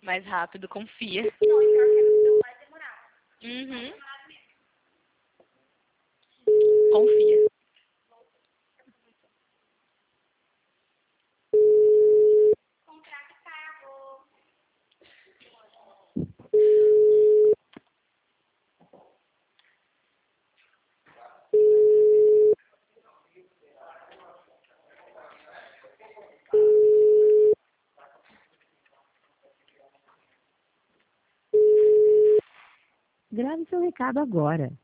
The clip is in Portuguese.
Mais rápido, confia. Não, e pior que no celular demorava. Uhum. Confia. Contrato pago. Grave seu recado agora.